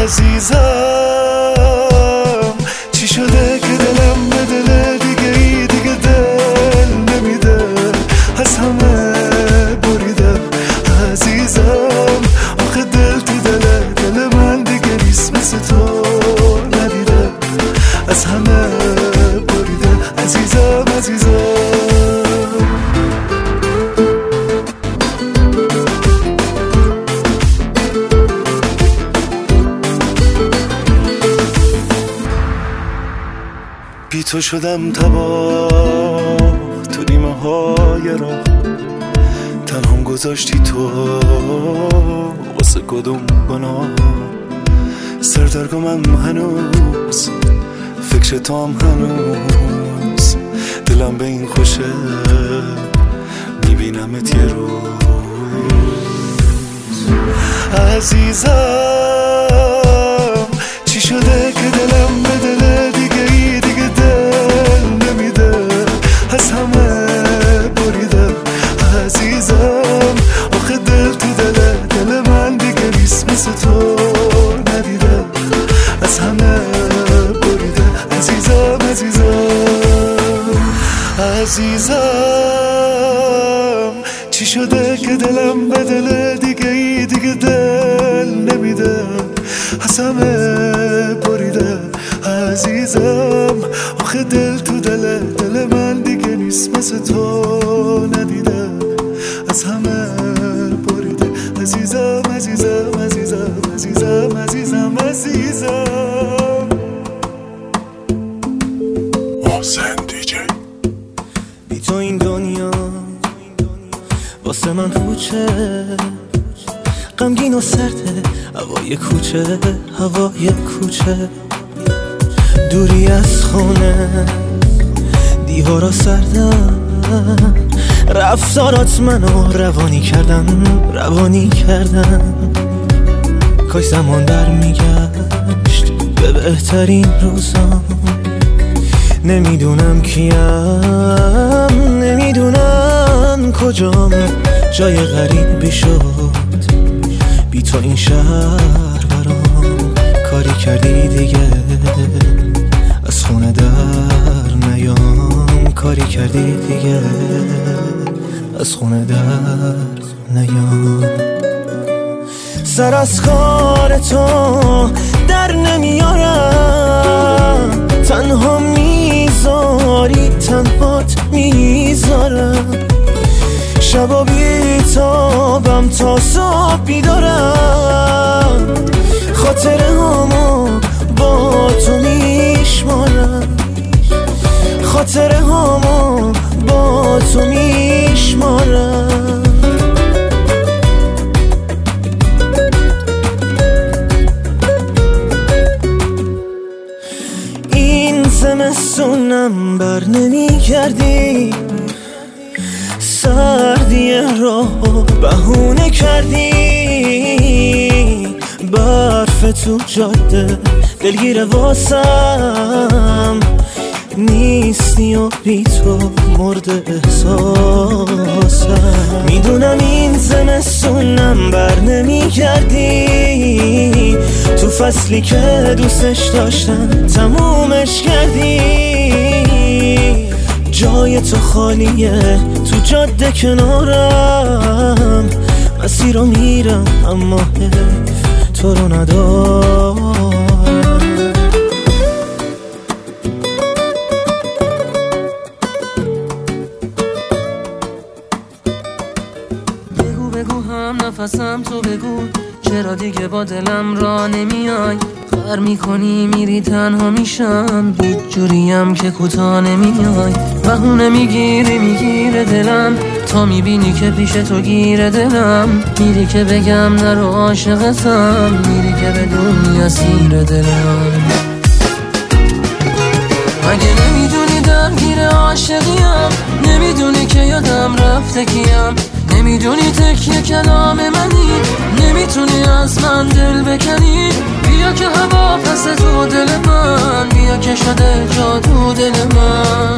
عزیزم چی شده که دلم به دل دیگه ای دیگه دل نمیده، از همه بریده عزیزم. آخه دل تو دل من دیگه نیست مثل تو ندیده، از همه بریده عزیزم عزیزم. بی تو شدم تباه تو نیمه های راه، تنهام گذاشتی تو واسه کدوم گناه. سردرگمم هنوز فکر تو هم هنوز، دلم به این خوشه میبینمت یه روز. عزیزم چی شده که دلم به دل دیگه ای دیگه دل نمیده، از همه بریده عزیزم. آخه دل تو دل من دیگه نیست مثل تو ندیده، از همه بریده عزیزم عزیزم عزیزم. چی شده که دلم به دل دیگه ای دیگه دل نمیده، از همه بریده عزیزم. آخه دل تو دل من دیگه نیست مثل تو ندیده، از همه بریده عزیزم عزیزم عزیزم عزیزم عزیزم عزیزم. محسن دیجی. بی تو این دنیا واسه من پوچه، غمگین و سرده هوای کوچه، هوای کوچه. دوری از خونه دیوارا سردن، رفتارات منو روانی کردن. کاش زمان در میگشت به بهترین روزام. نمیدونم کیم، نمیدونم کجام، جای غریبی شد بی تو این شهر برام. کاری کردی دیگه از خونه در نیام، کاری کردی دیگه از خونه در نیام. سر از کار تو در نمیارم، تنها میذاری تنهات میذارم. شبا بیتابم تا صبح بیدارم، خاطره هامو با تو میشمارم، خاطره هامو با تو میشمارم. این زمستونم بر نمی کردی، سردی راهو بهونه کردی. برف تو جاده دلگیر واسم نیستی و بی تو مرد احساسم. میدونم این زمستونم بر نمی کردی، تو فصلی که دوستش داشتم تمومش کردی. جای تو خالیه تو جاده کنارم، مسیر رو میرم اما حیف تو رو ندارم. بگو هم نفسم تو بگو، چرا دیگه با دلم را نمیای؟ خر میکنی میری تنها میشم، هیچ جوریم که کوتا نمیای. بهونه میگیره دلم تا میبینی که پیش تو گیره دلم. میری که بگم نرو عاشقتم، میری که به دنیا سیر دلم. مگه نمیدونی درگیر عاشقیم؟ نمیدونی که یادم رفته کیم؟ نمیدونی تکیه کلام منی؟ نمیتونی از من دل بکنی؟ بیا که هوا پس تو دل من، بیا که شده جادو دل من.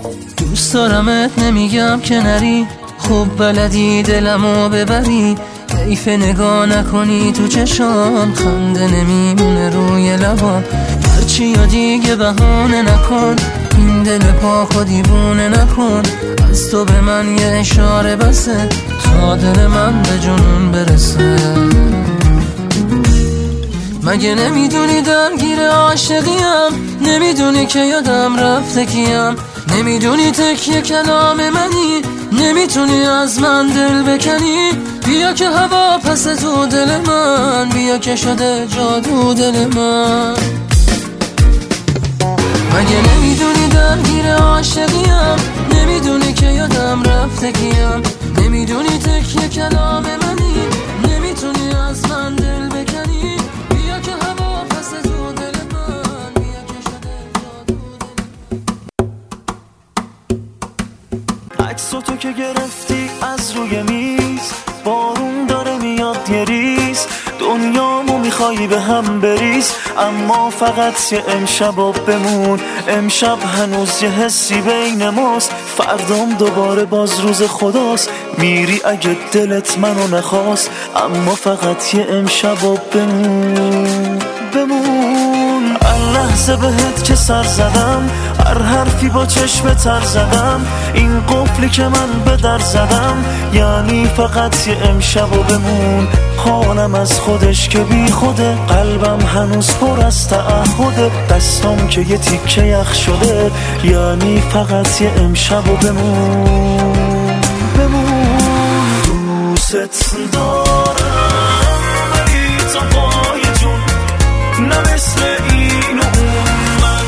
دوست دارمت نمیگم که نری، خوب بلدی دلمو ببری. حیف نگاه نکنی تو چشام، خنده نمیمونه روی لبام. هرچی یا دیگه بهانه نکن، این دل پاک و دیوونه نکن. از تو به من یه اشاره بسه تا دل من به جنون برسه. مگه نمیدونی درگیر عاشقیم؟ نمیدونی که یادم رفته کیم؟ نمیدونی تکیه کلام منی؟ نمیتونی از من دل بکنی؟ بیا که هوا پس تو دل من، بیا که شده جادو دل من. مگه نمیدونی درگیر عاشقیم؟ نمیدونی که یادم رفته کیم؟ نمیدونی تکیه کلام منی؟ نمیتونی از من دل بکنی؟ بیا که هوا پس تو دل من، بیا که شده جادو دل. عکسو تو که گرفتی از روی میز، بارون داره میاد یه ریز، دنیامو میخوایی به هم بریز. اما فقط یه امشبا بمون، امشب هنوز یه حسی بین ماست. فردام دوباره باز روز خداست، میری اگه دلت منو نخواست. اما فقط یه امشبا بمون بمون. لحظه بهت که سر زدم، هر حرفی با چشم تر زدم. این قفلی که من به در زدم، یعنی فقط یه امشبا بمون. حالم از خودش که بی خوده، قلبم هنوز پر از تعهده. دستام که یه تیکه یخ شده، یعنی فقط یه امشبا بمون بمون. دوست دارم ولی تو پای جون، نه مثل این و اون. من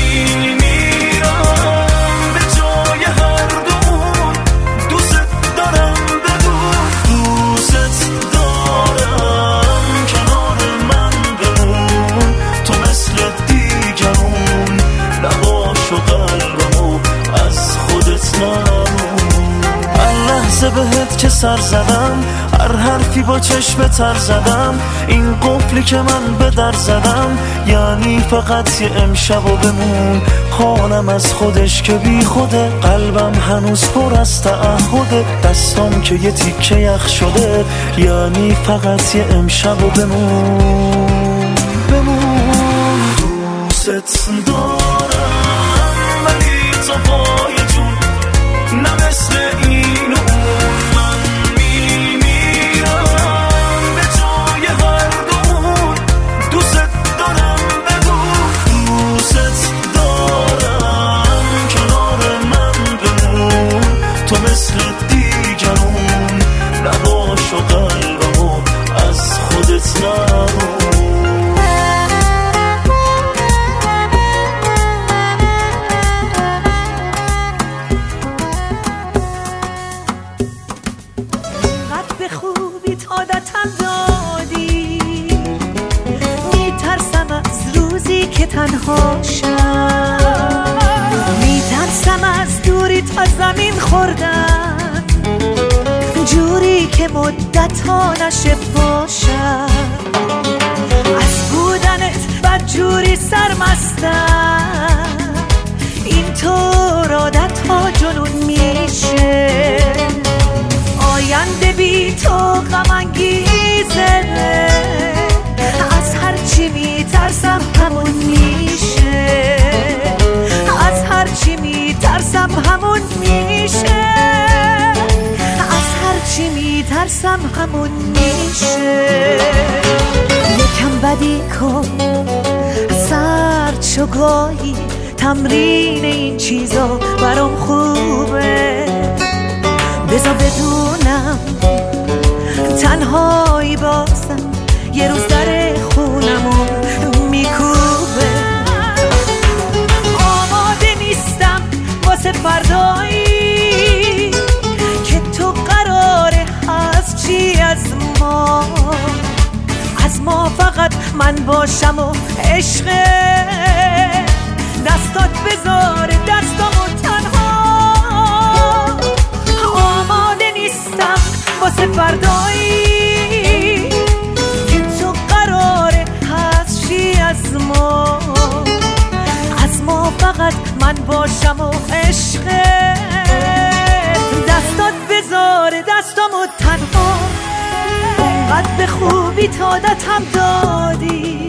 میمیرم به جای هر دون. دوست دارم بدون، دوست دارم کنار من بمون. تو مثل دیگرون نباش و قلبمو از خودت نمون. لحظه بهت که سر زدم، هر حرفی با چشم تر زدم. این قفلی که من به در زدم، یعنی فقط یه امشبا بمون. حالم از خودش که بی خوده، قلبم هنوز پر از تعهده. دستام که یه تیکه یخ شده، یعنی فقط یه امشبا بمون بمون. دوست دارم ولی تو پای جون، نه مثل این و اون. من میمیرم به جای هر دون. دوست دارم بدون، دوست دارم کنار من بمون. تو مثل دیگرون نباش و قلبمو از خودت نمون. تنها شم، میترسم از دوری تا زمین خوردن، جوری که مدت ها نشه باشم. از بودنت بدجوری سرمستم، اینطور عادت ها جنون میشه. آینده بی تو غم انگیزه، از هرچی میترسم همون میشه. از هرچی میترسم همون میشه. از هرچی میترسم همون میشه. یکم بدی کن سرد شو گاهی، تمرین این چیزا برام خوبه. بذار بدونم تنهایی بازم یه روز در خونمو میکوبه. آماده نیستم واسه فردایی که تو قراره هست چی از ما فقط من باشم و عشق. دستات بذار دستامو تنها. آماده نیستم واسه فردایی از ما فقط من باشم و عشق. دستات بذار دستامو تنها. بی‌تادتم دادی.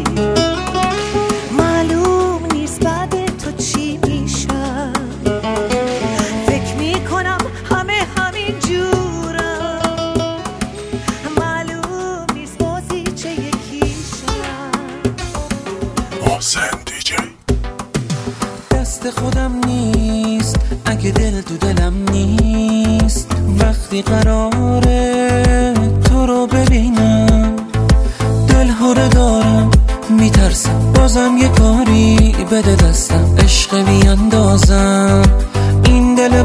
معلوم نیست بعد تو چی میشم، فکر میکنم همه همین جورم. معلوم نیست بازی چه یکیشم. محسن دیجی. دست خودم نیست اگه دل تو دلم نیست، وقتی قراره تو رو ببینم دل هره دارم، میترسم بازم یه کاری بده دستم، عشق بیاندازم این دل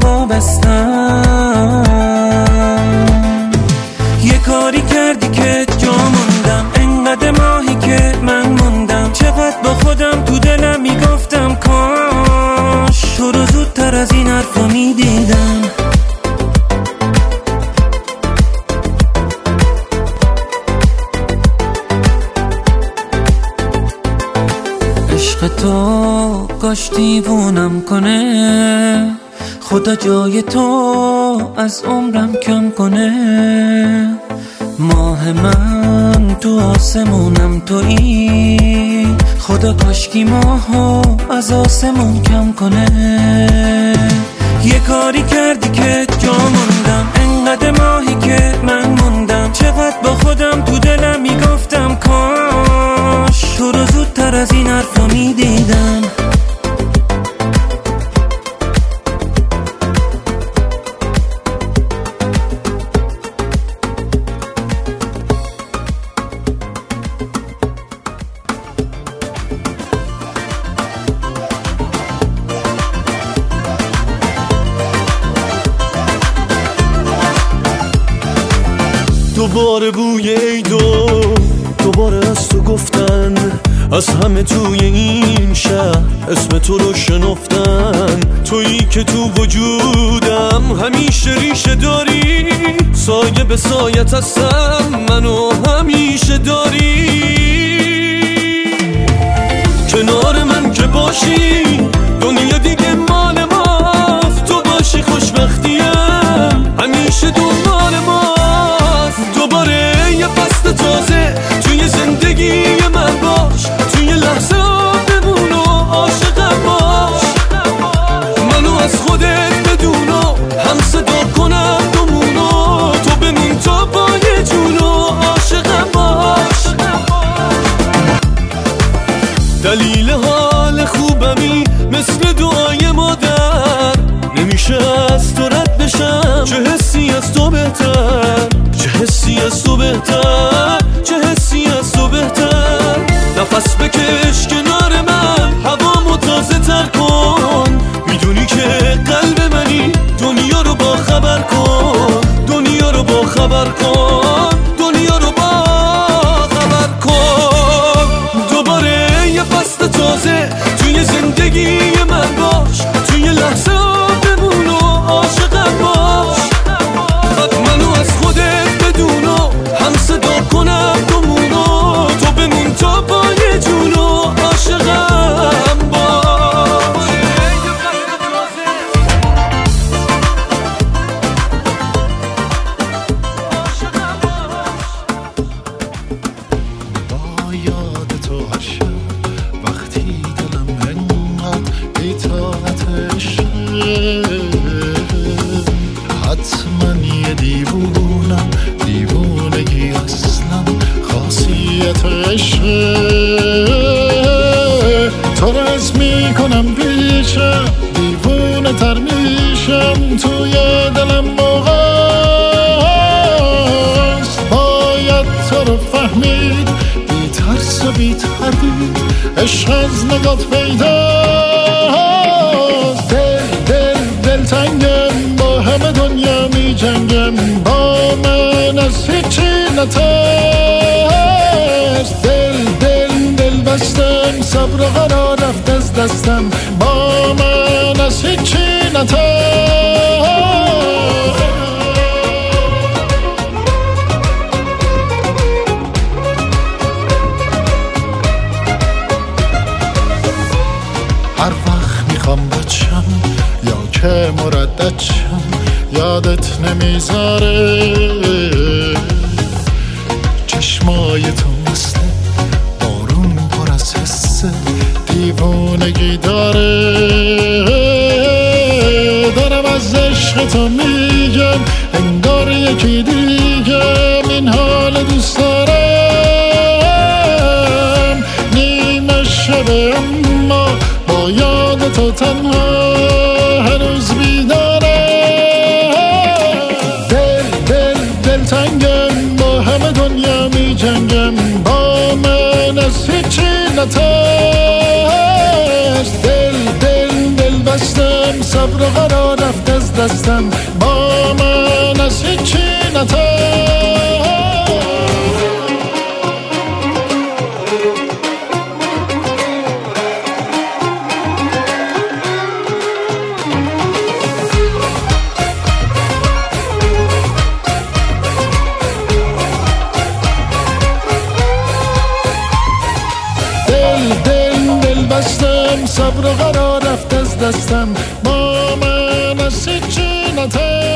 وابستم. یه کاری کردی که جا موندم، انقدر ماهی که من موندم، چقدر با خودم تو دلم میگفتم کاش تو رو زودتر از این حرفا میدیدم. عشق تو کاش دیوونم کنه، خدا جای تو از عمرم کم کنه. ماه من تو آسمونم تویی، خدا کاشکی ماهو از آسمون کم کنه. یه کاری کردی که جا موندم، انقدر ماهی که من موندم، چقدر با خودم تو دلم میگفتم کاش تو رو زودتر از این حرفا میدیدم. دوباره بوی عیدو دوباره از تو گفتن، از همه توی این شهر اسم تو رو شنفتن. تویی که تو وجودم همیشه ریشه داری، سایه به سایت هستم منو همیشه داری. کنار من که باشی دنیا دیگه مال ماست، تو باشی خوشبختیم همیشه دنبال ماست. دوباره یه فصل تازه توی زندگی من باش، توی لحظه بمون و عاشقم باش. منو از خودت بدون و هم صدا کنم دومونو، تو بمون تا پای جون و عاشقم باش. دلیل حال خوبمی مثل دعای مادر، نمیشه از تو رد بشم، چه حسی از تو بهتر، چه حسی از تو بهتر، چه حسی از تو بهتر. نفس بکش کنار من، هوامو تازه تر کن، میدونی که قلب منی، دنیا رو با خبر کن، دنیا رو با خبر کن، دنیا رو با خبر کن. دوباره یه فصل تازه توی زندگی من باش، توی لحظه بمون و عاشقم باش. منو از خودت بدون و هم صدا کنم دومونو، تو بمون تا پای جون و عاشقم باش. با یاد تو هر شب وقتی دلم انقدر بی‌طاقتش، حتما یه دیوونم، دیوونگی اصلا خاصیتش. تو رز میکنم پیشم، دیوونه تر میشم، توی دلم موقعست باید تو رو فهمید، بی ترس و بی تردید عشق از نگات پیداست. دل تنگم با همه دنیا می جنگم، با من از هیچی نترس. دل بستم، صبر و قرار رفت از دستم، با من از هیچی نترس. هر وقت میخوام بچم یا که مردد شم، یادت نمیذاره. چشمای تو مثل بارون پر از حس دیوانگی داره. دارم از عشق تو میگم انگار یکی دیگم این حال دوست دارم. نیمه شبه اما با یاد تو تنها هنوز بیدارم. دل تنگم با همه دنیا می جنگم با من از هیچی نترس. دل بستم صبر و قرار رفت از دستم با من از هیچی نترس. دل بستم صبر و قرار رفت از دستم با من از هیچی نترس.